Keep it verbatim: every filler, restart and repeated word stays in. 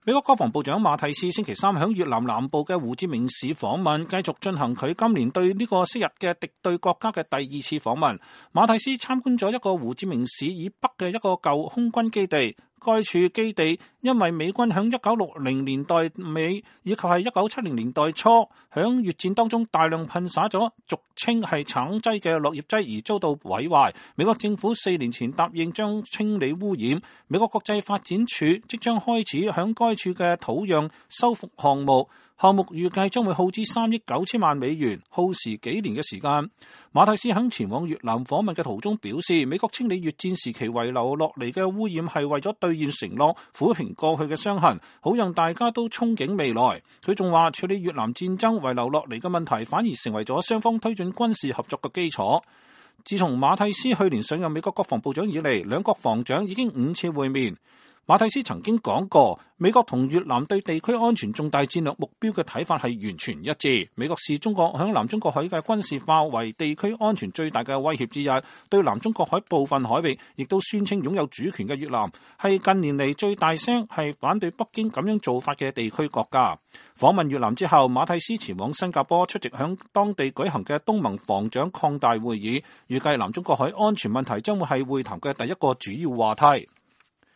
美國國防部長馬蒂斯星期三響越南南部嘅胡志明市訪問，繼續進行佢今年對呢個昔日嘅敵對國家嘅第二次訪問。馬蒂斯參觀咗一個胡志明市以北嘅一個舊空軍基地。該處基地因為美軍響一九六零年代尾以及係一九七零年代初響越戰當中大量噴灑咗俗稱係橙劑嘅落葉劑而遭到毀壞。美國政府四年前答應將清理污染。美國國際發展署即將開始響該處嘅土壤修復項目。項目預計將會耗資三億九千萬美元，耗時幾年嘅時間。馬蒂斯喺前往越南訪問嘅途中表示，美國清理越戰時期遺留落嚟嘅污染係為咗兌現承諾，撫平過去嘅傷痕，好讓大家都憧憬未來。佢仲話，處理越南戰爭遺留落嚟嘅問題，反而成為咗雙方推進軍事合作嘅基礎。自從馬蒂斯去年上任美國國防部長以嚟，兩國防長已經五次會面。馬蒂斯曾經講過，美國同越南對地區安全重大戰略目標嘅睇法係完全一致。美國視中國響南中國海嘅軍事化為地區安全最大嘅威脅之一，對南中國海部分海域亦都宣稱擁有主權嘅越南，係近年嚟最大聲係反對北京咁樣做法嘅地區國家。訪問越南之後，馬蒂斯前往新加坡出席響當地舉行嘅東盟防長擴大會議，預計南中國海安全問題將會係會談嘅第一個主要話題。